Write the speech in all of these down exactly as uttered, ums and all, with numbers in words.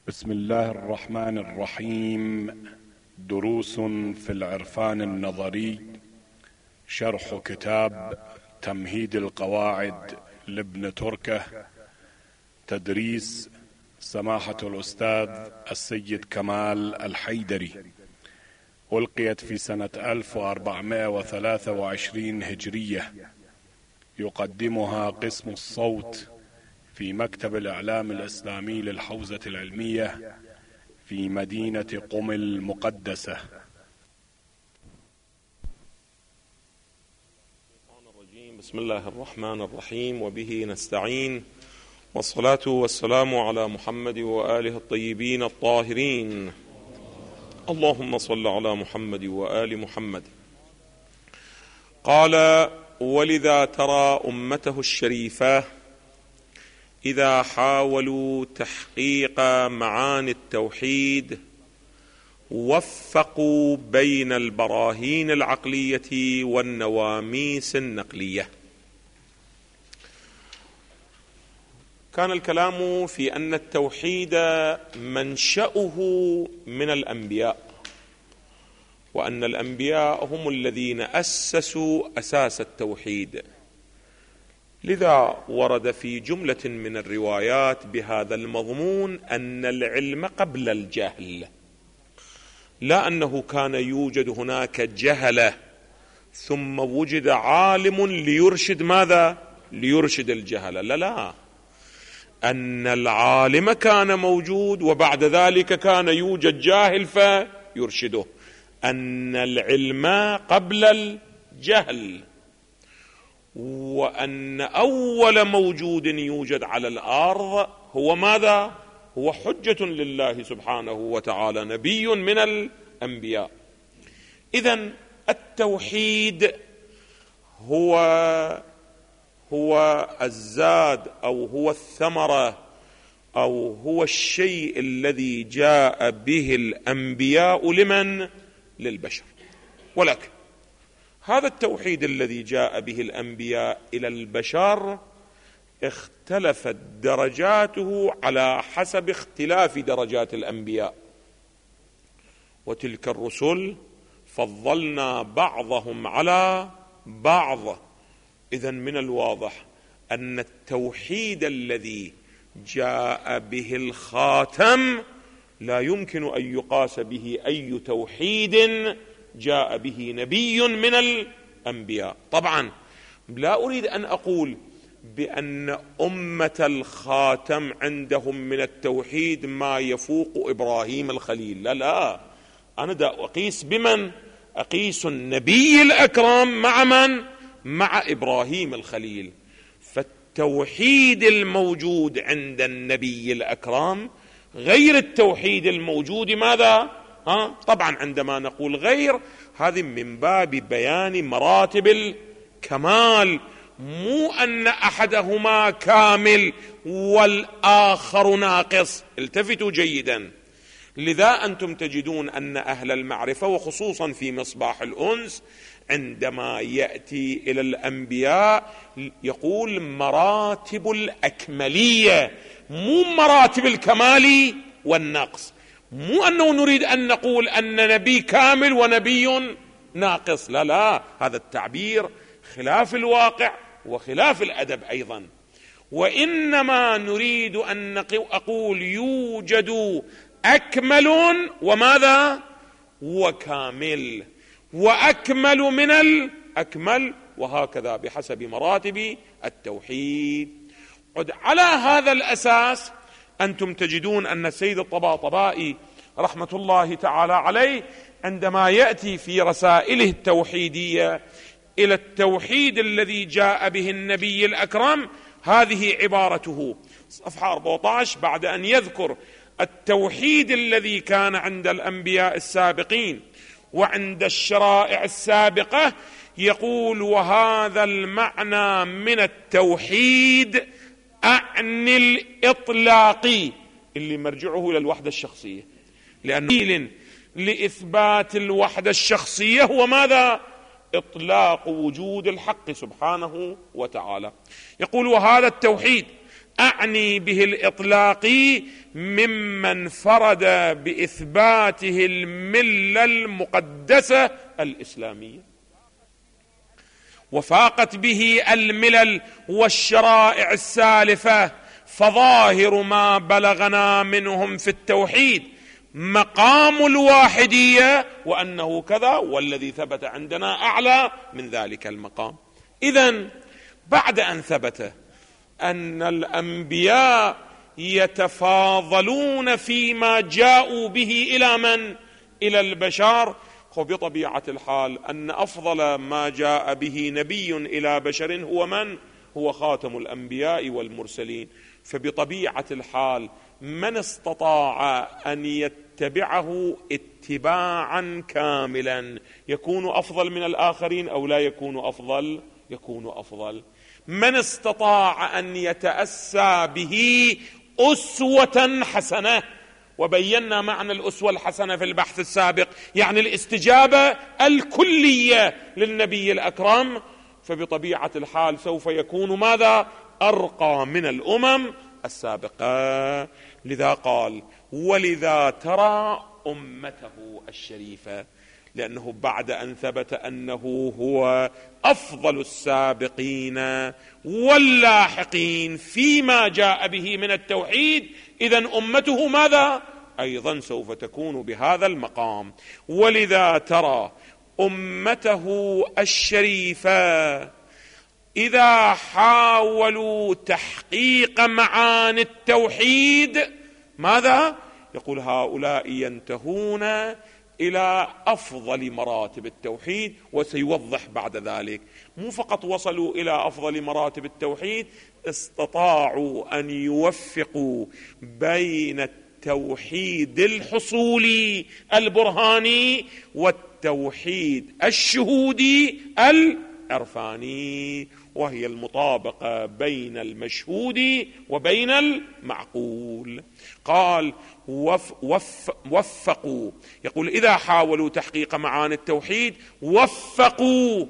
بسم الله الرحمن الرحيم. دروس في العرفان النظري، شرح كتاب تمهيد القواعد لابن تركة، تدريس سماحة الأستاذ السيد كمال الحيدري، ألقيت في سنة ألف وأربعمائة وثلاثة وعشرين هجرية. يقدمها قسم الصوت في مكتب الإعلام الإسلامي للحوزة العلمية في مدينة قم المقدسة. بسم الله الرحمن الرحيم، وبه نستعين، والصلاة والسلام على محمد وآله الطيبين الطاهرين. اللهم صل على محمد وآل محمد. قال: ولذا ترى أمته الشريفة إذا حاولوا تحقيق معاني التوحيد وفقوا بين البراهين العقلية والنواميس النقلية. كان الكلام في أن التوحيد منشأه من الأنبياء، وأن الأنبياء هم الذين أسسوا أساس التوحيد. لذا ورد في جملة من الروايات بهذا المضمون أن العلم قبل الجهل، لا أنه كان يوجد هناك جهلة ثم وجد عالم ليرشد ماذا؟ ليرشد الجهلة. لا لا، أن العالم كان موجود وبعد ذلك كان يوجد جاهل فيرشده. أن العلم قبل الجهل، وأن أول موجود يوجد على الأرض هو ماذا؟ هو حجة لله سبحانه وتعالى، نبي من الأنبياء. إذن التوحيد هو هو الزاد أو هو الثمرة أو هو الشيء الذي جاء به الأنبياء لمن؟ للبشر. ولكن هذا التوحيد الذي جاء به الأنبياء إلى البشر اختلفت درجاته على حسب اختلاف درجات الأنبياء، وتلك الرسل فضلنا بعضهم على بعض. إذن من الواضح أن التوحيد الذي جاء به الخاتم لا يمكن أن يقاس به أي توحيد جاء به نبي من الأنبياء. طبعا لا أريد أن أقول بأن أمة الخاتم عندهم من التوحيد ما يفوق إبراهيم الخليل، لا لا، أنا دا أقيس بمن؟ أقيس النبي الأكرم مع من؟ مع إبراهيم الخليل. فالتوحيد الموجود عند النبي الأكرم غير التوحيد الموجود ماذا؟ ها؟ طبعا عندما نقول غير، هذه من باب بيان مراتب الكمال، مو أن أحدهما كامل والآخر ناقص. التفتوا جيدا. لذا أنتم تجدون أن أهل المعرفة وخصوصا في مصباح الأنس عندما يأتي إلى الأنبياء يقول مراتب الأكملية، مو مراتب الكمال والنقص. مو أنه نريد أن نقول أن نبي كامل ونبي ناقص، لا لا، هذا التعبير خلاف الواقع وخلاف الأدب أيضا. وإنما نريد أن أقول يوجد أكمل وماذا؟ وكامل، وأكمل من الأكمل، وهكذا بحسب مراتب التوحيد. على هذا الأساس أنتم تجدون أن السيد الطباطبائي رحمة الله تعالى عليه عندما يأتي في رسائله التوحيدية إلى التوحيد الذي جاء به النبي الأكرم، هذه عبارته صفحة أربعة عشر، بعد أن يذكر التوحيد الذي كان عند الأنبياء السابقين وعند الشرائع السابقة، يقول: وهذا المعنى من التوحيد أعني الإطلاقي، اللي مرجعه إلى الوحدة الشخصية، لأن لإثبات الوحدة الشخصية هو ماذا؟ إطلاق وجود الحق سبحانه وتعالى. يقول: وهذا التوحيد أعني به الإطلاقي ممن فرد بإثباته الملة المقدسة الإسلامية، وفاقت به الملل والشرائع السالفة، فظاهر ما بلغنا منهم في التوحيد مقام الواحدية، وأنه كذا، والذي ثبت عندنا أعلى من ذلك المقام. إذن بعد أن ثبت أن الأنبياء يتفاضلون فيما جاءوا به إلى من؟ إلى البشر. وبطبيعة الحال أن أفضل ما جاء به نبي إلى بشر هو من؟ هو خاتم الأنبياء والمرسلين. فبطبيعة الحال من استطاع أن يتبعه اتباعا كاملا يكون أفضل من الآخرين أو لا يكون أفضل؟ يكون أفضل. من استطاع أن يتأسى به أسوة حسنة، وبينا معنى الأسوة الحسنة في البحث السابق، يعني الاستجابة الكلية للنبي الأكرم، فبطبيعة الحال سوف يكون ماذا؟ أرقى من الأمم السابقة. لذا قال ولذا ترى أمته الشريفة، لأنه بعد أن ثبت أنه هو أفضل السابقين واللاحقين فيما جاء به من التوحيد، إذن أمته ماذا؟ أيضا سوف تكون بهذا المقام. ولذا ترى أمته الشريفة إذا حاولوا تحقيق معاني التوحيد ماذا؟ يقول هؤلاء ينتهون إلى أفضل مراتب التوحيد، وسيوضح بعد ذلك. مو فقط وصلوا إلى أفضل مراتب التوحيد، استطاعوا أن يوفقوا بين التوحيد الحصولي البرهاني والتوحيد الشهودي العرفاني، وهي المطابقة بين المشهود وبين المعقول. قال وف وف وفقوا، يقول إذا حاولوا تحقيق معاني التوحيد وفقوا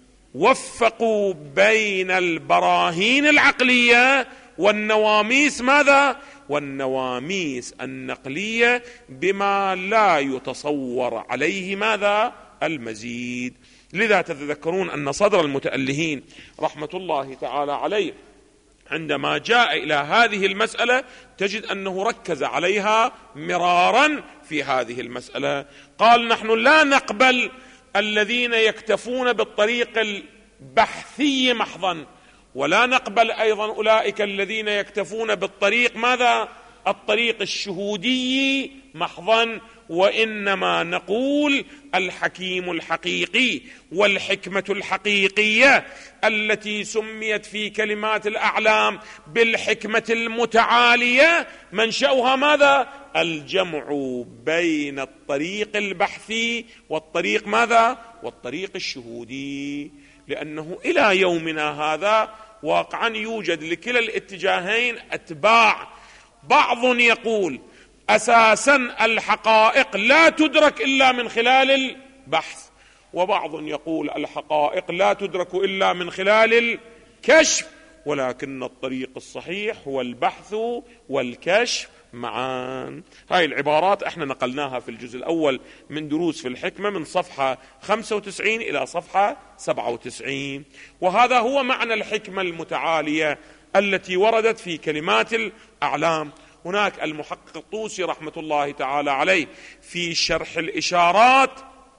وفقوا بين البراهين العقلية والنواميس ماذا؟ والنواميس النقلية بما لا يتصور عليه ماذا؟ المزيد. لذا تتذكرون أن صدر المتألهين رحمة الله تعالى عليه عندما جاء إلى هذه المسألة تجد أنه ركز عليها مرارا في هذه المسألة. قال نحن لا نقبل الذين يكتفون بالطريق البحثي محضا، ولا نقبل أيضا أولئك الذين يكتفون بالطريق ماذا؟ الطريق الشهودي محضا، وإنما نقول الحكيم الحقيقي والحكمة الحقيقية التي سميت في كلمات الأعلام بالحكمة المتعالية منشأها ماذا؟ الجمع بين الطريق البحثي والطريق ماذا؟ والطريق الشهودي، لأنه إلى يومنا هذا واقعا يوجد لكلا الاتجاهين أتباع. بعض يقول أساسا الحقائق لا تدرك إلا من خلال البحث، وبعض يقول الحقائق لا تدرك إلا من خلال الكشف، ولكن الطريق الصحيح هو البحث والكشف معا. هاي العبارات احنا نقلناها في الجزء الأول من دروس في الحكمة من صفحة خمسة وتسعين إلى صفحة سبعة وتسعين، وهذا هو معنى الحكمة المتعالية التي وردت في كلمات الأعلام. هناك المحقق الطوسي رحمة الله تعالى عليه في شرح الإشارات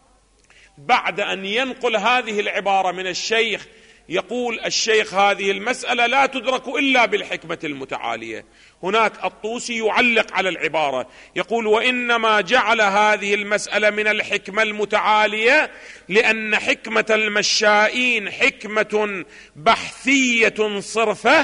بعد أن ينقل هذه العبارة من الشيخ يقول الشيخ هذه المسألة لا تدرك إلا بالحكمة المتعالية. هناك الطوسي يعلق على العبارة يقول وإنما جعل هذه المسألة من الحكمة المتعالية لأن حكمة المشائين حكمة بحثية صرفة،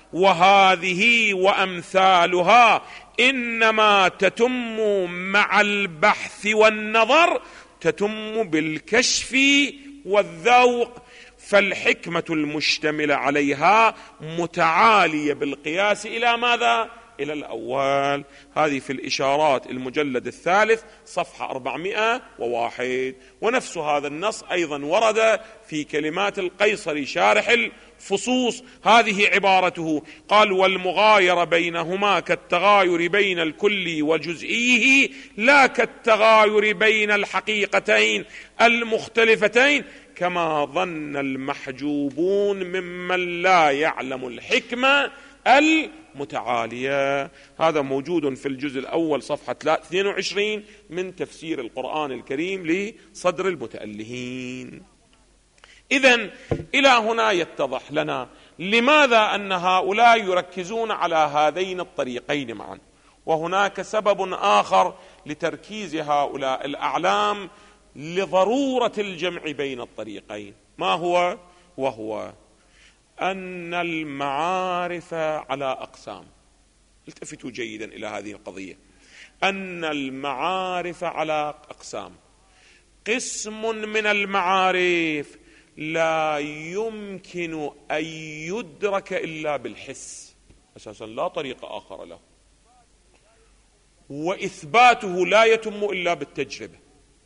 وهذه وأمثالها إنما تتم مع البحث والنظر، تتم بالكشف والذوق، فالحكمة المشتملة عليها متعالية بالقياس إلى ماذا؟ إلى الأول. هذه في الإشارات المجلد الثالث صفحة أربعمائة وواحد. ونفس هذا النص أيضا ورد في كلمات القيصري شارح الفصوص، هذه عبارته، قال: والمغاير بينهما كالتغاير بين الكل وجزئيه لا كالتغاير بين الحقيقتين المختلفتين كما ظن المحجوبون ممن لا يعلم الحكمة المتعالية. هذا موجود في الجزء الأول صفحة اثنين وعشرين من تفسير القرآن الكريم لصدر المتألهين. إذن إلى هنا يتضح لنا لماذا أن هؤلاء يركزون على هذين الطريقين معا. وهناك سبب آخر لتركيز هؤلاء الأعلام لضرورة الجمع بين الطريقين، ما هو؟ وهو أن المعارف على أقسام. التفتوا جيدا إلى هذه القضية، أن المعارف على أقسام. قسم من المعارف لا يمكن أن يدرك إلا بالحس، أساسا لا طريق آخر له، وإثباته لا يتم إلا بالتجربة.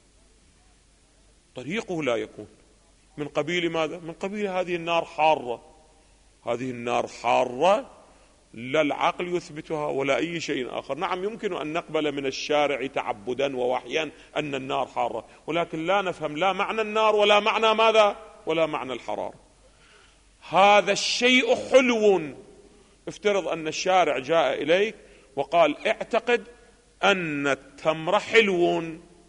طريقه لا يكون من قبيل ماذا؟ من قبيل هذه النار حارة، هذه النار حارة لا العقل يثبتها ولا أي شيء آخر. نعم يمكن أن نقبل من الشارع تعبدا ووحيا أن النار حارة، ولكن لا نفهم لا معنى النار ولا معنى ماذا؟ ولا معنى الحرارة. هذا الشيء حلو. افترض أن الشارع جاء إليك وقال: اعتقد أن التمر حلو.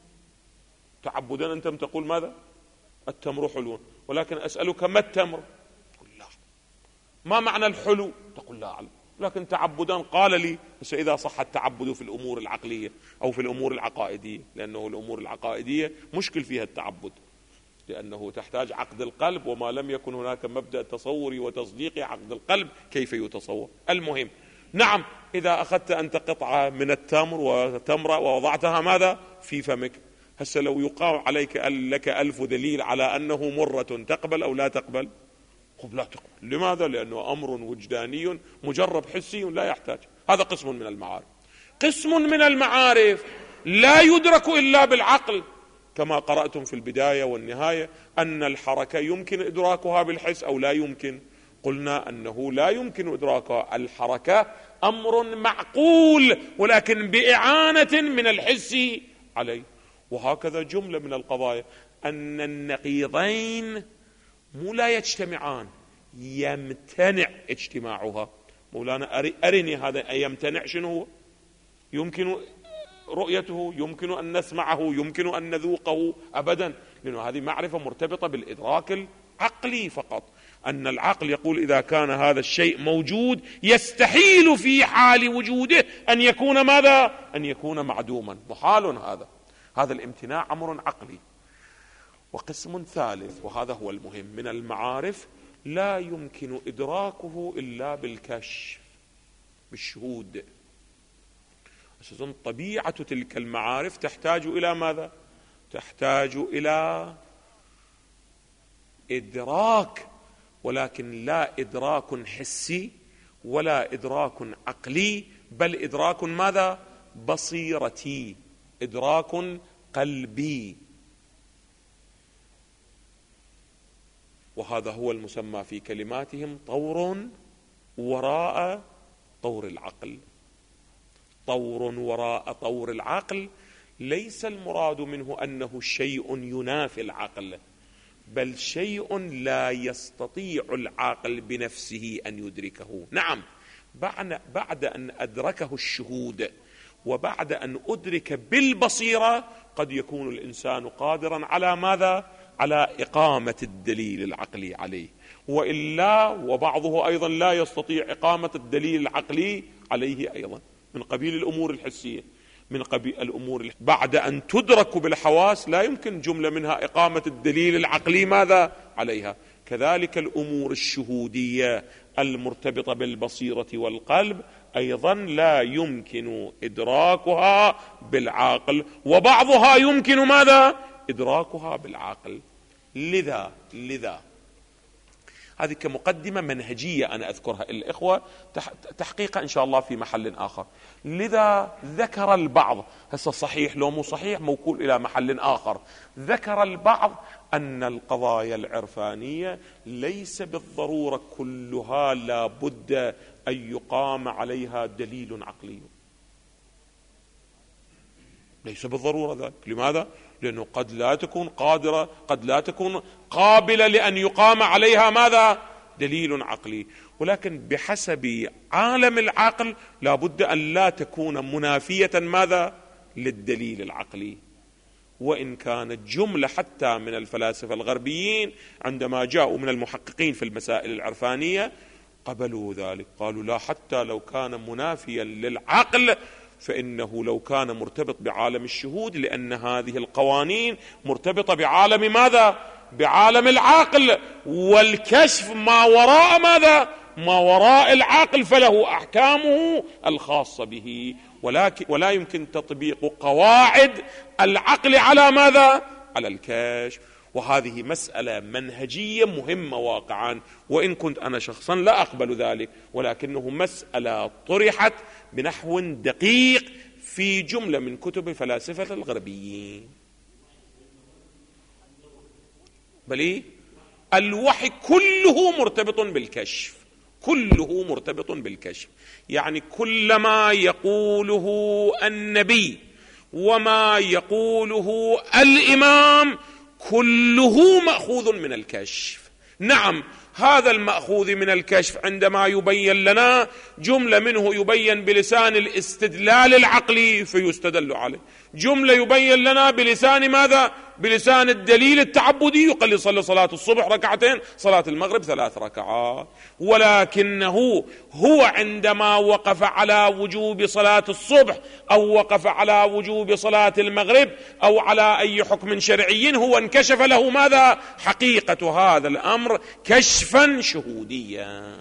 تعبدا أنت تقول ماذا؟ التمر حلو. ولكن أسألك: ما التمر؟ تقول لا. ما معنى الحلو؟ تقول لا أعلم. لكن تعبدا قال لي. بس إذا صح التعبد في الأمور العقلية أو في الأمور العقائدية، لأنه الأمور العقائدية مشكل فيها التعبد، لأنه تحتاج عقد القلب، وما لم يكن هناك مبدأ تصوري وتصديقي عقد القلب كيف يتصور؟ المهم، نعم إذا أخذت أنت قطعة من التمر وتمرة ووضعتها ماذا؟ في فمك، هسه لو يقام عليك لك ألف دليل على أنه مرة، تقبل أو لا تقبل؟ قل لا تقبل. لماذا؟ لأنه أمر وجداني مجرب حسي لا يحتاج. هذا قسم من المعارف. قسم من المعارف لا يدرك إلا بالعقل، كما قرأتم في البداية والنهاية أن الحركة يمكن إدراكها بالحس أو لا يمكن. قلنا أنه لا يمكن إدراكها. الحركة أمر معقول ولكن بإعانة من الحس عليه. وهكذا جملة من القضايا، أن النقيضين مو لا يجتمعان، يمتنع اجتماعها. مولانا أرني هذا يمتنع شنو هو؟ يمكن رؤيته، يمكن أن نسمعه، يمكن أن نذوقه؟ أبدا، لأنه هذه معرفة مرتبطة بالإدراك العقلي فقط. أن العقل يقول إذا كان هذا الشيء موجود يستحيل في حال وجوده أن يكون ماذا؟ أن يكون معدوما، محال هذا. هذا الامتناع أمر عقلي. وقسم ثالث، وهذا هو المهم، من المعارف لا يمكن إدراكه إلا بالكشف، بالشهود. أساساً طبيعة تلك المعارف تحتاج إلى ماذا؟ تحتاج إلى إدراك، ولكن لا إدراك حسي ولا إدراك عقلي، بل إدراك ماذا؟ بصيرتي، إدراك قلبي. وهذا هو المسمى في كلماتهم طور وراء طور العقل. طور وراء طور العقل ليس المراد منه أنه شيء ينافي العقل، بل شيء لا يستطيع العقل بنفسه أن يدركه. نعم، بعد أن أدركه الشهود وبعد أن أدرك بالبصيرة قد يكون الإنسان قادرا على ماذا؟ على إقامة الدليل العقلي عليه، وإلا وبعضه أيضا لا يستطيع إقامة الدليل العقلي عليه أيضا، من قبيل الأمور الحسية، من قبيل الأمور الح... بعد أن تدرك بالحواس لا يمكن جملة منها إقامة الدليل العقلي ماذا؟ عليها. كذلك الأمور الشهودية المرتبطة بالبصيرة والقلب أيضا لا يمكن إدراكها بالعقل، وبعضها يمكن ماذا؟ إدراكها بالعقل. لذا لذا هذه كمقدمة منهجية أنا أذكرها الإخوة، تحقيقها إن شاء الله في محل آخر. لذا ذكر البعض، هسه صحيح لو مو صحيح موكول إلى محل آخر، ذكر البعض أن القضايا العرفانية ليس بالضرورة كلها لا بد أن يقام عليها دليل عقلي، ليس بالضرورة ذلك. لماذا؟ لأنه قد لا تكون قادرة، قد لا تكون قابلة لأن يقام عليها ماذا؟ دليل عقلي، ولكن بحسب عالم العقل لا بد أن لا تكون منافية ماذا؟ للدليل العقلي. وإن كانت جملة حتى من الفلاسفة الغربيين عندما جاءوا من المحققين في المسائل العرفانية قبلوا ذلك، قالوا لا، حتى لو كان منافيا للعقل فإنه لو كان مرتبط بعالم الشهود، لأن هذه القوانين مرتبطة بعالم ماذا؟ بعالم العقل، والكشف ما وراء ماذا؟ ما وراء العقل، فله أحكامه الخاصة به، ولكن ولا يمكن تطبيق قواعد العقل على ماذا؟ على الكشف. وهذه مسألة منهجية مهمة واقعا، وإن كنت أنا شخصا لا أقبل ذلك، ولكنه مسألة طرحت بنحو دقيق في جملة من كتب فلاسفة الغربيين. بل الوحي كله مرتبط بالكشف، كله مرتبط بالكشف، يعني كل ما يقوله النبي وما يقوله الإمام كله مأخوذ من الكشف. نعم، هذا المأخوذ من الكشف عندما يبين لنا جملة منه يبين بلسان الاستدلال العقلي فيستدل عليه، جملة يبين لنا بلسان ماذا؟ بلسان الدليل التعبدي، يقال يصلي صلاة الصبح ركعتين، صلاة المغرب ثلاث ركعات. ولكنه هو عندما وقف على وجوب صلاة الصبح أو وقف على وجوب صلاة المغرب أو على أي حكم شرعي، هو انكشف له ماذا؟ حقيقة هذا الأمر كشفا شهوديا.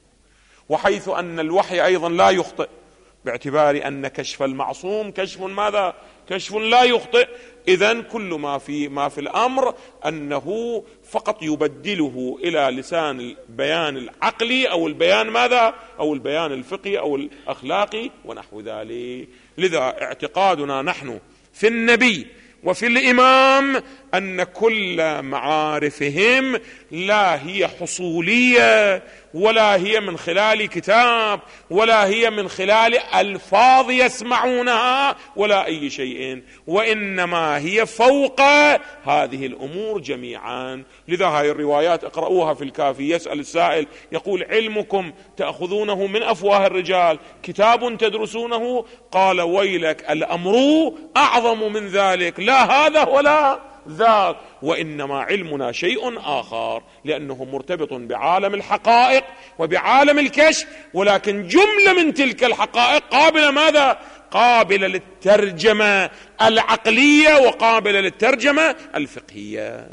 وحيث أن الوحي أيضا لا يخطئ، باعتبار أن كشف المعصوم كشف ماذا؟ كشف لا يخطئ، إذن كل ما في ما في الأمر أنه فقط يبدله إلى لسان البيان العقلي أو البيان ماذا؟ أو البيان الفقهي أو الأخلاقي ونحو ذلك. لذا اعتقادنا نحن في النبي وفي الإمام أن كل معارفهم لا هي حصولية، ولا هي من خلال كتاب، ولا هي من خلال ألفاظ يسمعونها، ولا أي شيء، وإنما هي فوق هذه الأمور جميعا. لذا هاي الروايات اقرأوها في الكافي، يسأل السائل يقول: علمكم تأخذونه من أفواه الرجال، كتاب تدرسونه؟ قال: ويلك، الأمر أعظم من ذلك، لا هذا ولا ذاك، وإنما علمنا شيء آخر، لأنه مرتبط بعالم الحقائق وبعالم الكشف، ولكن جملة من تلك الحقائق قابلة ماذا؟ قابلة للترجمة العقلية وقابلة للترجمة الفقهية.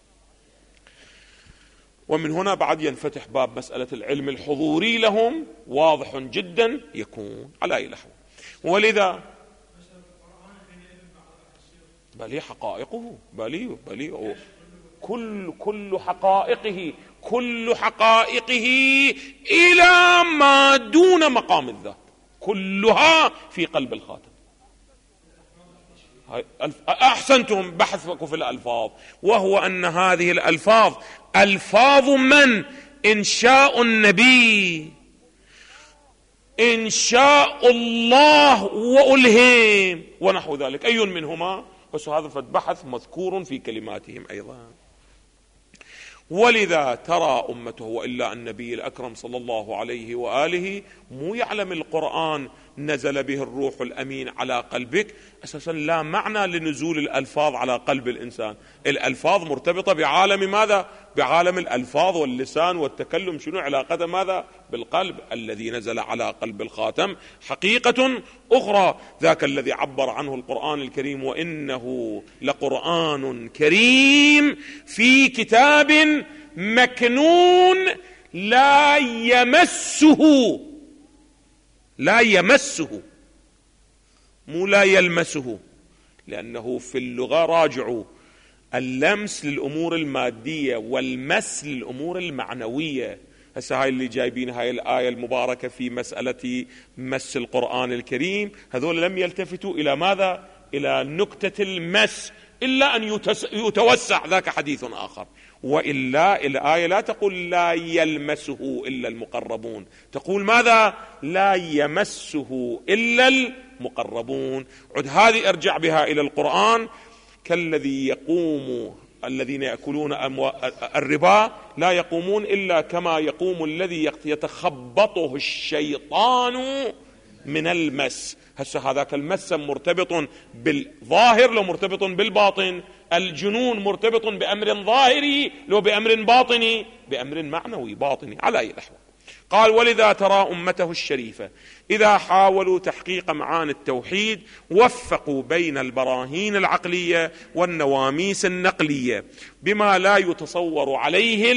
ومن هنا بعد ينفتح باب مسألة العلم الحضوري لهم، واضح جدا يكون على أي لحو. ولذا بل حقائقه بل بل كل كل حقائقه كل حقائقه إلى ما دون مقام الذات كلها في قلب الخاتم. أحسنتم بحثكم في الألفاظ، وهو أن هذه الألفاظ ألفاظ من؟ إنشاء النبي، إنشاء الله وألهم ونحو ذلك. أي منهما؟ بس هذا فالبحث مذكور في كلماتهم أيضا. ولذا ترى أمته، وإلا النبي الأكرم صلى الله عليه وآله مو يعلم القرآن نزل به الروح الأمين على قلبك، أساسا لا معنى لنزول الألفاظ على قلب الإنسان. الألفاظ مرتبطة بعالم ماذا؟ بعالم الألفاظ واللسان والتكلم. شنو علاقة ماذا؟ بالقلب. الذي نزل على قلب الخاتم حقيقة أخرى، ذاك الذي عبر عنه القرآن الكريم: وإنه لقرآن كريم في كتاب مكنون لا يمسه، لا يمسه مو لا يلمسه، لأنه في اللغة راجعوا اللمس للأمور المادية والمس للأمور المعنوية. هسه هاي اللي جايبين هاي الآية المباركة في مسألة مس القرآن الكريم، هذول لم يلتفتوا إلى ماذا؟ إلى نكتة المس، إلا أن يتوسع ذاك حديث آخر. وإلا الآية لا تقول لا يلمسه إلا المقربون، تقول ماذا؟ لا يمسه إلا المقربون. عد هذه أرجع بها إلى القرآن. كالذي يقوم الذين يأكلون الربا لا يقومون إلا كما يقوم الذي يتخبطه الشيطان من المس. هسه هذاك المس مرتبط بالظاهر لو مرتبط بالباطن، الجنون مرتبط بأمر ظاهري لو بأمر باطني، بأمر معنوي باطني على أي نحو. قال ولذا ترى أمته الشريفة إذا حاولوا تحقيق معاني التوحيد وفقوا بين البراهين العقلية والنواميس النقلية بما لا يتصور عليه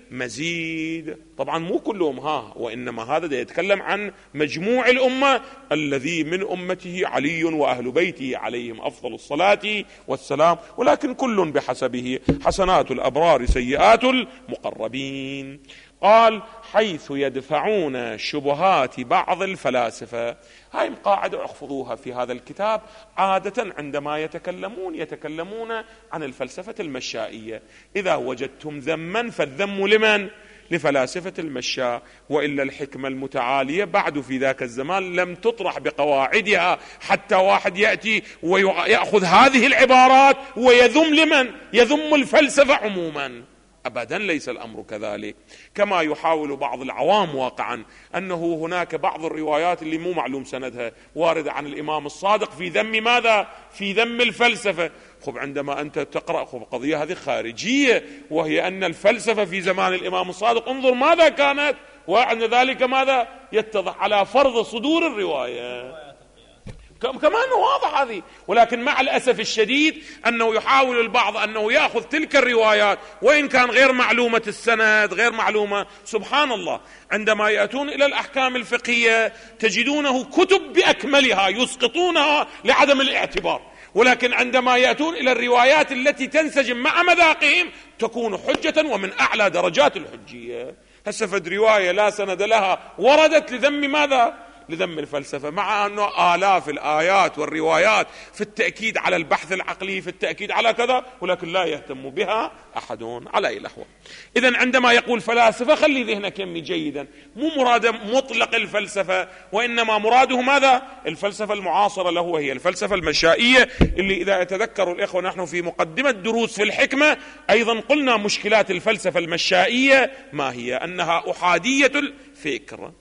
المزيد. طبعا مو كلهم ها، وإنما هذا يتكلم عن مجموع الأمة الذي من أمته علي وأهل بيته عليهم أفضل الصلاة والسلام، ولكن كل بحسبه، حسنات الأبرار سيئات المقربين. قال حيث يدفعون شبهات بعض الفلاسفة. هاي قاعدة احفظوها في هذا الكتاب. عادة عندما يتكلمون يتكلمون عن الفلسفة المشائية. إذا وجدتم ذما فالذم لمن؟ لفلاسفة المشاء. وإلا الحكمة المتعالية بعد في ذاك الزمان لم تطرح بقواعدها، حتى واحد يأتي ويأخذ هذه العبارات ويذم لمن؟ يذم الفلسفة عموما. أبدا ليس الأمر كذلك، كما يحاول بعض العوام واقعا أنه هناك بعض الروايات اللي مو معلوم سندها واردة عن الإمام الصادق في ذم ماذا؟ في ذم الفلسفة. خب عندما أنت تقرأ خب قضية هذه خارجية، وهي أن الفلسفة في زمان الإمام الصادق انظر ماذا كانت، وعند ذلك ماذا يتضح على فرض صدور الرواية. كمان واضح هذه. ولكن مع الأسف الشديد أنه يحاول البعض أنه يأخذ تلك الروايات وإن كان غير معلومة السند غير معلومة. سبحان الله، عندما يأتون إلى الأحكام الفقهية تجدونه كتب بأكملها يسقطونها لعدم الاعتبار، ولكن عندما يأتون إلى الروايات التي تنسجم مع مذاقهم تكون حجة ومن أعلى درجات الحجية. هسفد رواية لا سند لها وردت لذم ماذا؟ لذم الفلسفة، مع أنه آلاف الآيات والروايات في التأكيد على البحث العقلي، في التأكيد على كذا، ولكن لا يهتم بها أحد على أي نحو. إذن عندما يقول فلاسفة خلي ذهنك يمي جيدا، مو مراد مطلق الفلسفة، وإنما مراده ماذا؟ الفلسفة المعاصرة له، وهي الفلسفة المشائية، اللي إذا يتذكروا الإخوة نحن في مقدمة دروس في الحكمة أيضا قلنا مشكلات الفلسفة المشائية ما هي؟ أنها أحادية الفكر.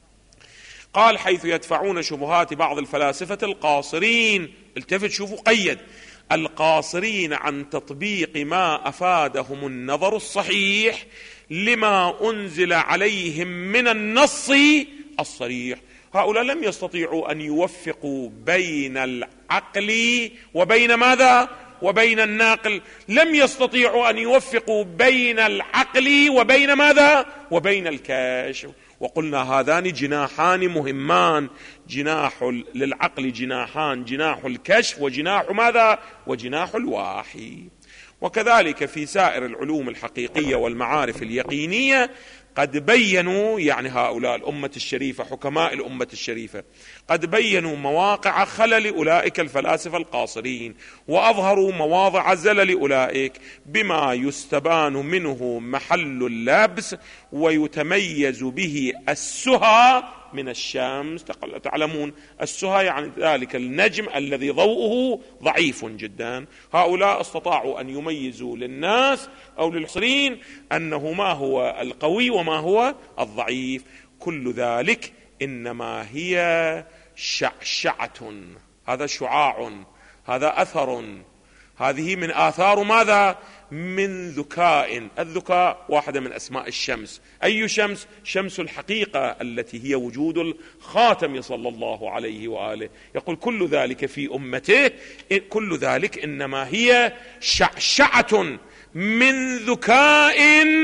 قال حيث يدفعون شبهات بعض الفلاسفة القاصرين، التفت شوفوا قيد، القاصرين عن تطبيق ما أفادهم النظر الصحيح لما أنزل عليهم من النص الصريح. هؤلاء لم يستطيعوا أن يوفقوا بين العقل وبين ماذا؟ وبين الناقل. لم يستطيعوا أن يوفقوا بين العقل وبين ماذا؟ وبين الكشف. وقلنا هذان جناحان مهمان، جناح للعقل جناحان، جناح الكشف وجناح ماذا؟ وجناح الواحي. وكذلك في سائر العلوم الحقيقية والمعارف اليقينية قد بينوا، يعني هؤلاء الأمة الشريفة حكماء الأمة الشريفة قد بينوا مواقع خلل أولئك الفلاسفة القاصرين، وأظهروا مواضع زلل أولئك بما يستبان منه محل اللبس ويتميز به السهى من الشمس. تعلمون السهى يعني ذلك النجم الذي ضوءه ضعيف جدا. هؤلاء استطاعوا أن يميزوا للناس أو للحصرين أنه ما هو القوي وما هو الضعيف. كل ذلك إنما هي شعشعة، هذا شعاع، هذا أثر، هذه من آثار ماذا؟ من ذكاء. الذكاء واحدة من أسماء الشمس. أي شمس؟ شمس الحقيقة التي هي وجود الخاتم صلى الله عليه وآله. يقول كل ذلك في أمته، كل ذلك إنما هي شعشعة من ذكاء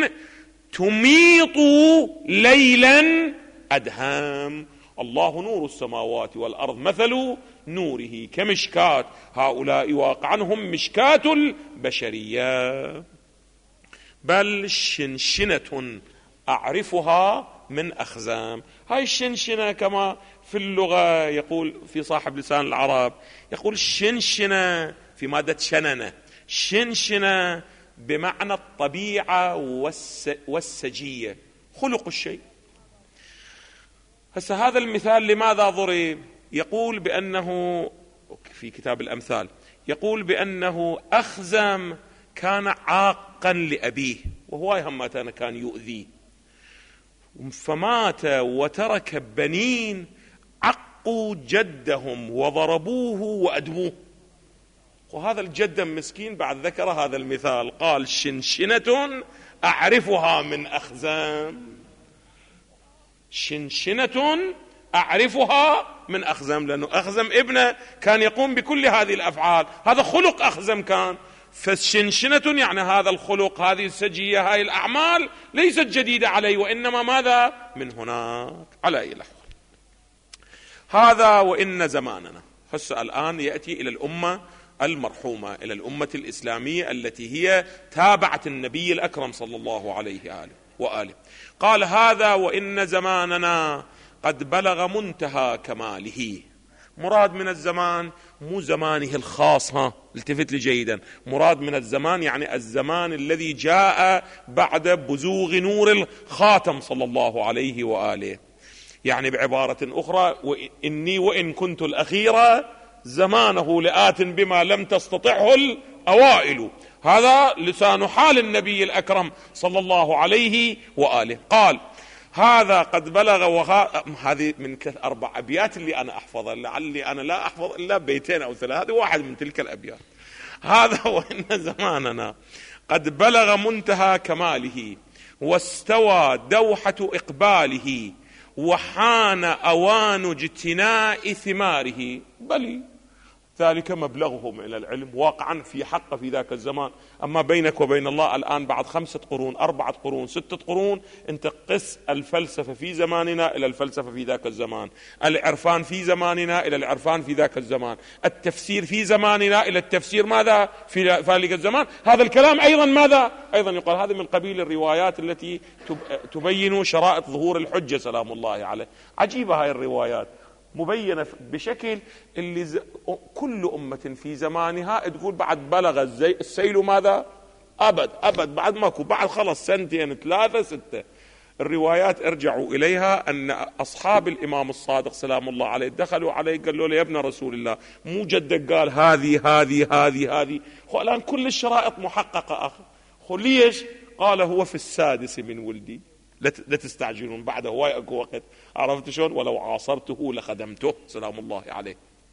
تميط ليلا أدهام. الله نور السماوات والأرض مثل نوره كمشكاة. هؤلاء واقعا هم مشكاة البشرية. بل شنشنة أعرفها من أخزام. هاي الشنشنة كما في اللغة يقول في صاحب لسان العرب، يقول شنشنة في مادة شننة، شنشنة بمعنى الطبيعة والسجية، خلق الشيء. هسه هذا المثال لماذا ضرب؟ يقول بأنه في كتاب الأمثال يقول بأنه أخزم كان عاقا لأبيه، وهو همات كان يؤذيه، فمات وترك بنين عقوا جدهم وضربوه وأدموه. وهذا الجد مسكين بعد ذكر هذا المثال، قال شنشنة أعرفها من أخزام، شنشنة أعرفها من أخزم، لأنه أخزم ابنه كان يقوم بكل هذه الأفعال، هذا خلق أخزم كان. فالشنشنة يعني هذا الخلق، هذه السجية، هذه الأعمال ليست جديدة عليه، وإنما ماذا من هناك على أي لحظة. هذا وإن زماننا. هسه الآن يأتي إلى الأمة المرحومة، إلى الأمة الإسلامية التي هي تابعت النبي الأكرم صلى الله عليه وآله. قال هذا وإن زماننا قد بلغ منتهى كماله. مراد من الزمان مو زمانه الخاص، ها التفت لي جيدا، مراد من الزمان يعني الزمان الذي جاء بعد بزوغ نور الخاتم صلى الله عليه وآله. يعني بعبارة أخرى، وإني وإن كنت الأخيرة زمانه لآت بما لم تستطعه الأوائل. هذا لسان حال النبي الأكرم صلى الله عليه وآله. قال هذا قد بلغ، وها... هذه من أربع أبيات اللي أنا أحفظها، لعلي أنا لا أحفظ إلا بيتين أو ثلاثة، هذه واحد من تلك الأبيات. هذا وإن زماننا قد بلغ منتهى كماله، واستوى دوحة إقباله، وحان أوان اجتناء ثماره. بل ذلك مبلغهم من العلم واقعا في حق في ذاك الزمان. أما بينك وبين الله الآن بعد خمسة قرون، أربعة قرون، ستة قرون، أنت قس الفلسفة في زماننا إلى الفلسفة في ذاك الزمان، العرفان في زماننا إلى العرفان في ذاك الزمان، التفسير في زماننا إلى التفسير ماذا في ذلك الزمان. هذا الكلام أيضا ماذا أيضا يقال هذا من قبيل الروايات التي تبين شرائط ظهور الحجة سلام الله عليه. عجيبة هاي الروايات، مبينة بشكل اللي ز... كل أمة في زمانها تقول بعد بلغ الزي... السيل ماذا أبد أبد، بعد ماكو، بعد خلص سنتين ثلاثة ستة. الروايات ارجعوا إليها أن أصحاب الإمام الصادق سلام الله عليه دخلوا عليه قالوا له يا ابن رسول الله، مو جدك قال هذه هذه هذه هذه، هو الآن كل الشرائط محققة أخي، هو ليش؟ قال هو في السادس من ولدي، لا تستعجلون بعده هواي اكو وقت. عرفت شلون؟ ولو عاصرته لخدمته سلام الله عليه.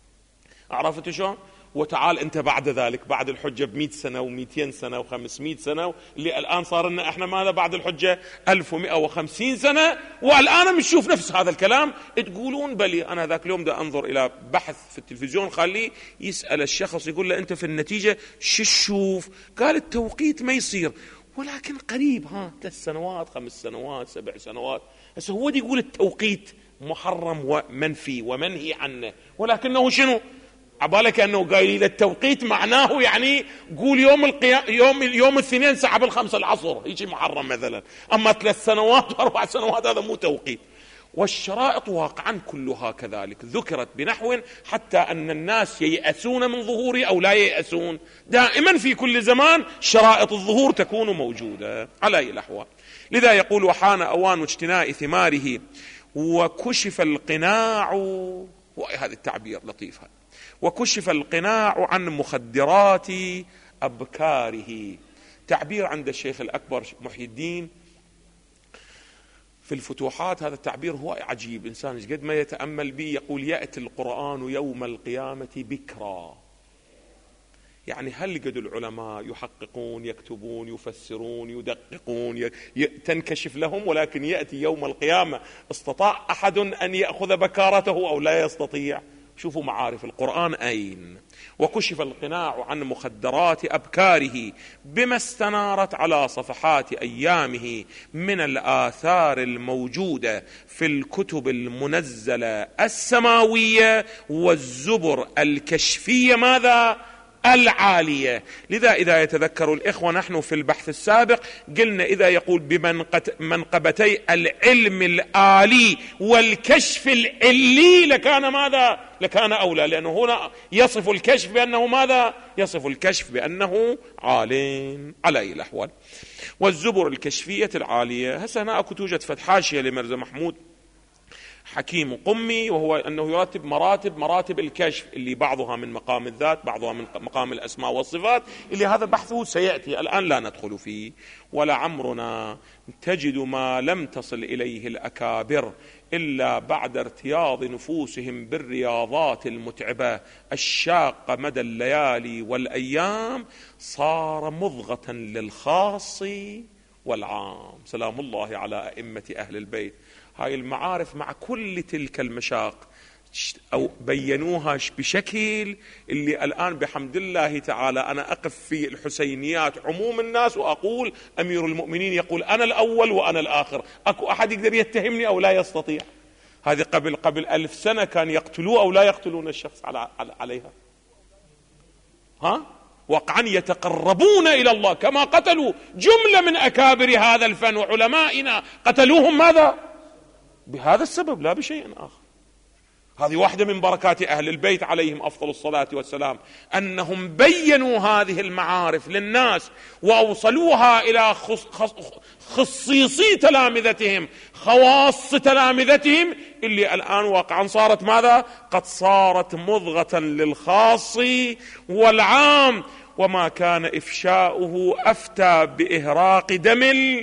عرفت شلون؟ وتعال انت بعد ذلك بعد الحجة بمئة سنة ومئتين سنة وخمسمئة سنة، اللي الآن صار لنا احنا ماذا بعد الحجة ألف ومئة وخمسين سنة، والآن بنشوف نفس هذا الكلام. تقولون بلي. أنا ذاك اليوم دا أنظر إلى بحث في التلفزيون، خليه يسأل الشخص يقول له أنت في النتيجة شو تشوف؟ قال التوقيت ما يصير ولكن قريب، ها ثلاث سنوات خمس سنوات سبع سنوات. هسه هو دي يقول التوقيت محرم ومنفي ومنهي عنه، ولكنه شنو؟ عبالك أنه قايل التوقيت معناه يعني قول يوم القيام يوم يوم الاثنين ساعة بالخمسة العصر يجي محرم مثلا، أما ثلاث سنوات وأربع سنوات هذا مو توقيت. والشرائط واقعا كلها كذلك ذكرت بنحو حتى أن الناس ييأسون من ظهوره أو لا ييأسون. دائما في كل زمان شرائط الظهور تكون موجودة على أي الأحوال. لذا يقول وحان أوان اجتناء ثماره، وكشف القناع، وهذا التعبير لطيف هذا، وكشف القناع عن مخدرات أبكاره. تعبير عند الشيخ الأكبر محي الدين في الفتوحات، هذا التعبير هو عجيب، إنسان قد ما يتأمل به يقول يأتي القرآن يوم القيامة بكرا. يعني هل قد العلماء يحققون يكتبون يفسرون يدققون ي... ي... تنكشف لهم، ولكن يأتي يوم القيامة استطاع أحد أن يأخذ بكارته أو لا يستطيع؟ شوفوا معارف القرآن أين. وكشف القناع عن مخدرات أبكاره بما استنارت على صفحات أيامه من الآثار الموجودة في الكتب المنزلة السماوية والزبر الكشفية ماذا؟ العالية. لذا إذا يتذكر الإخوة نحن في البحث السابق قلنا إذا يقول بمنقبتي العلم الآلي والكشف العلي لكان ماذا؟ لكان أولى، لأنه هنا يصف الكشف بأنه ماذا؟ يصف الكشف بأنه عال على أي الأحوال. والزبر الكشفية العالية. هسه هنا أكو توجد فتحاشية لمرزا محمود حكيم قمي، وهو أنه يرتب مراتب مراتب الكشف اللي بعضها من مقام الذات، بعضها من مقام الأسماء والصفات، اللي هذا بحثه سيأتي الآن لا ندخل فيه. ولعمرنا تجد ما لم تصل إليه الأكابر إلا بعد ارتياض نفوسهم بالرياضات المتعبة الشاقة مدى الليالي والأيام، صار مضغة للخاص والعام. سلام الله على أئمة أهل البيت. هاي المعارف مع كل تلك المشاق أو بينوها بشكل اللي الآن بحمد الله تعالى أنا أقف في الحسينيات عموم الناس وأقول أمير المؤمنين يقول أنا الأول وأنا الآخر، أكو أحد يقدر يتهمني أو لا يستطيع. هذه قبل قبل ألف سنة كان يقتلوه أو لا يقتلون الشخص على عليها، ها وقعا يتقربون إلى الله كما قتلوا جملة من أكابر هذا الفن وعلمائنا، قتلوهم ماذا؟ بهذا السبب لا بشيء آخر. هذه واحدة من بركات أهل البيت عليهم أفضل الصلاة والسلام، أنهم بينوا هذه المعارف للناس وأوصلوها إلى خصيصي تلامذتهم، خواص تلامذتهم، اللي الآن واقعا صارت ماذا؟ قد صارت مضغة للخاص والعام. وما كان إفشاؤه أفتى بإهراق دم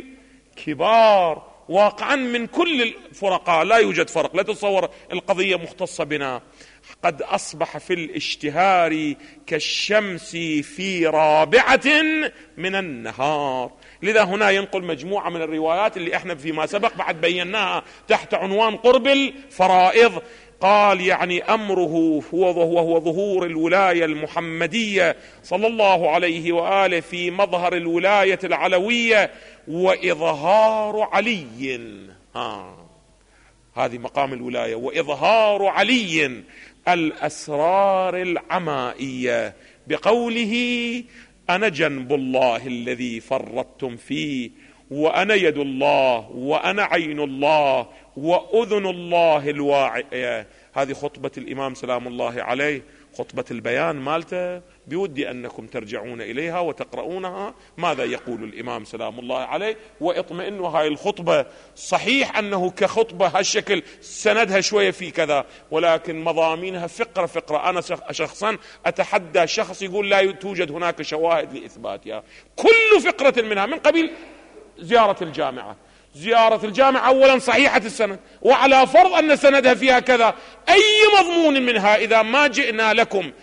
الكبار. واقعا من كل الفرقاء لا يوجد فرق، لا تتصور القضية مختصة بنا، قد أصبح في الاشتهار كالشمس في رابعة من النهار. لذا هنا ينقل مجموعة من الروايات اللي احنا فيما سبق بعد بيناها تحت عنوان قرب الفرائض. قال يعني أمره هو وهو ظهور الولاية المحمدية صلى الله عليه وآله في مظهر الولاية العلوية وإظهار علي، ها هذه مقام الولاية، وإظهار علي الأسرار العمائية بقوله أنا جنب الله الذي فرطتم فيه، وأنا يد الله، وأنا عين الله، وأذن الله الواعية. هذه خطبة الإمام سلام الله عليه، خطبة البيان مالته، بودي أنكم ترجعون إليها وتقرؤونها ماذا يقول الإمام سلام الله عليه واطمئنوا. هاي الخطبة صحيح أنه كخطبة هالشكل سندها شوية في كذا، ولكن مضامينها فقرة فقرة. أنا شخصا أتحدى شخص يقول لا توجد هناك شواهد لإثباتها، كل فقرة منها من قبيل زيارة الجامعة. زيارة الجامعة أولا صحيحة السند، وعلى فرض أن سندها فيها كذا، أي مضمون منها إذا ما جئنا لكم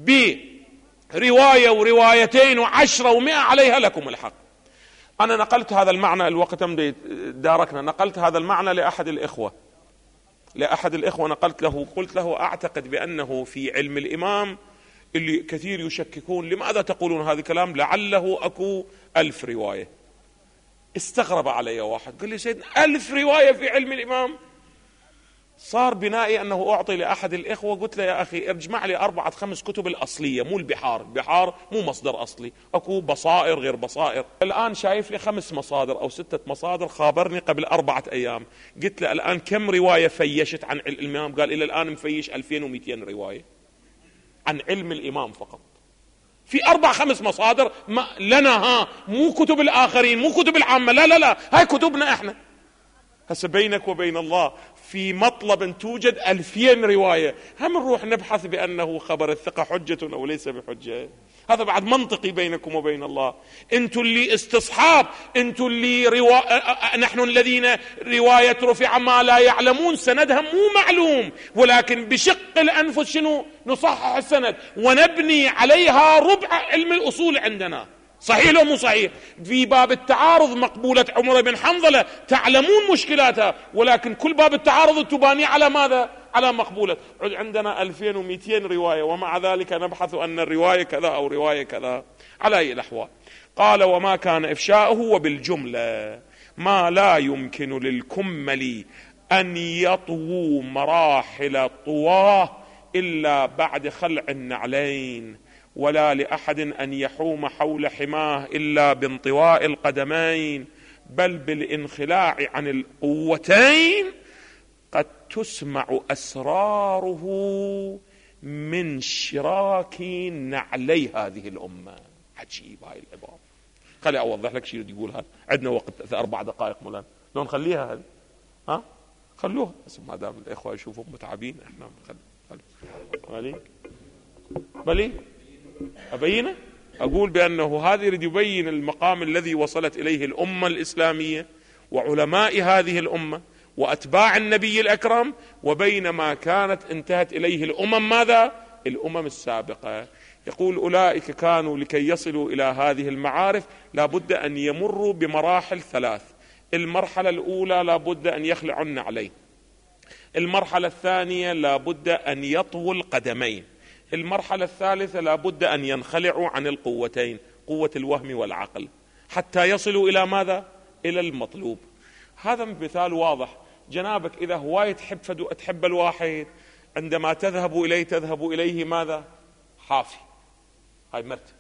برواية وروايتين وعشرة ومئة عليها لكم الحق. أنا نقلت هذا المعنى الوقت داركنا، نقلت هذا المعنى لأحد الإخوة لأحد الإخوة نقلت له، قلت له أعتقد بأنه في علم الإمام اللي كثير يشككون لماذا تقولون هذا الكلام، لعله أكو ألف رواية. استغرب علي واحد قال لي سيدنا ألف رواية في علم الإمام؟ صار بنائي أنه أعطي لأحد الإخوة، قلت له يا أخي اجمع لي أربعة خمس كتب الأصلية، مو البحار، بحار مو مصدر أصلي، أكو بصائر غير بصائر. الآن شايف لي خمس مصادر أو ستة مصادر، خابرني قبل أربعة أيام، قلت له الآن كم رواية فيشت عن علم الإمام؟ قال إلى الآن مفيش ألفين ومئتين رواية عن علم الإمام فقط، في أربع خمس مصادر ما لنا، ها مو كتب الآخرين، مو كتب العامة، لا لا لا هاي كتبنا إحنا. هسه بينك وبين الله في مطلب توجد ألفين رواية، هم نروح نبحث بأنه خبر الثقة حجة أو ليس بحجة؟ هذا بعد منطقي بينكم وبين الله. انتوا اللي استصحاب، انتوا اللي روا... نحن الذين رواية رفع ما لا يعلمون سندها مو معلوم، ولكن بشق الأنفس شنو نصحح السند ونبني عليها ربع علم الأصول عندنا. صحيح لو مو صحيح؟ في باب التعارض مقبولة عمر بن حنظلة تعلمون مشكلاتها، ولكن كل باب التعارض تباني على ماذا؟ على مقبولة. عندنا ألفين ومئتين رواية ومع ذلك نبحث أن الرواية كذا أو رواية كذا. على أي الأحوال قال وما كان إفشاؤه وبالجملة ما لا يمكن للكمل أن يطووا مراحل طواه إلا بعد خلع النعلين، ولا لأحد أن يحوم حول حماه إلا بانطواء القدمين، بل بالانخلاع عن القوتين قد تسمع أسراره من شراك نعلي هذه الأمة. عجيب هاي العبارة. خلي أوضح لك شيء يقول هذا. عندنا وقت أربع دقائق مولانا، لو نخليها هذه ها خلوها بس ما دام الإخوة يشوفوا متعبين إحنا خلي خلي بلي أبينه. أقول بأنه هذا يريد يبين المقام الذي وصلت إليه الأمة الإسلامية وعلماء هذه الأمة وأتباع النبي الأكرم، وبينما كانت انتهت إليه الأمم ماذا؟ الأمم السابقة. يقول أولئك كانوا لكي يصلوا إلى هذه المعارف لابد أن يمروا بمراحل ثلاث. المرحلة الأولى لابد أن يخلعوا النعلين، المرحلة الثانية لابد أن يطووا القدمين، المرحلة الثالثة لابد أن ينخلعوا عن القوتين، قوة الوهم والعقل، حتى يصلوا إلى ماذا؟ إلى المطلوب. هذا مثال واضح. جنابك إذا هواية تحب فدو تحب الواحد، عندما تذهب إليه تذهب إليه ماذا؟ حافي، هاي مرت.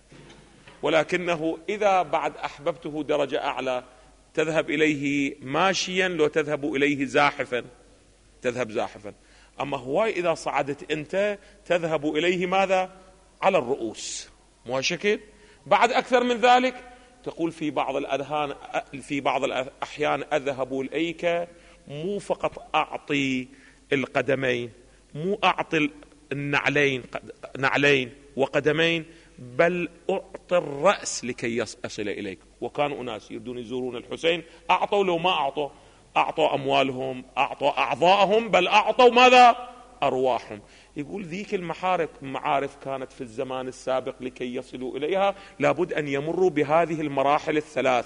ولكنه إذا بعد أحببته درجة أعلى تذهب إليه ماشيا، لو تذهب إليه زاحفا تذهب زاحفا. أما هواي إذا صعدت أنت تذهب إليه ماذا؟ على الرؤوس، مو شكل. بعد أكثر من ذلك تقول في بعض الأذهان في بعض الأحيان أذهب إليك مو فقط أعطي القدمين، مو أعطي النعلين نعلين وقدمين، بل أعطي الرأس لكي يصل إليك. وكانوا أناس يريدون يزورون الحسين أعطوا، لو ما أعطوا أعطوا أموالهم، أعطوا أعضاءهم، بل أعطوا ماذا؟ أرواحهم. يقول ذيك المعارف معارف كانت في الزمان السابق لكي يصلوا إليها لابد أن يمروا بهذه المراحل الثلاث: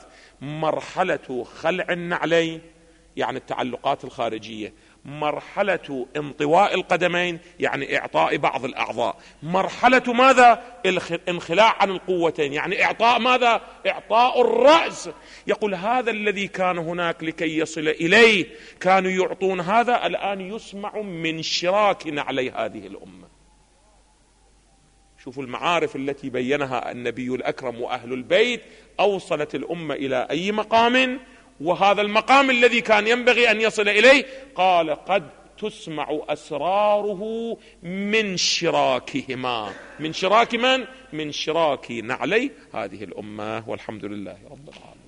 مرحلة خلع النعلين يعني التعلقات الخارجية، مرحلة انطواء القدمين يعني إعطاء بعض الأعضاء، مرحلة ماذا؟ الانخلاع عن القوتين يعني إعطاء ماذا؟ إعطاء الرأس. يقول هذا الذي كان هناك لكي يصل إليه كانوا يعطون هذا، الآن يسمع من شراك نعلي هذه الأمة. شوفوا المعارف التي بينها النبي الأكرم وأهل البيت أوصلت الأمة إلى أي مقام، وهذا المقام الذي كان ينبغي أن يصل إليه قال قد تسمع أسراره من شراكهما. من شراك من؟ من شراك نعلي هذه الأمة. والحمد لله رب العالمين.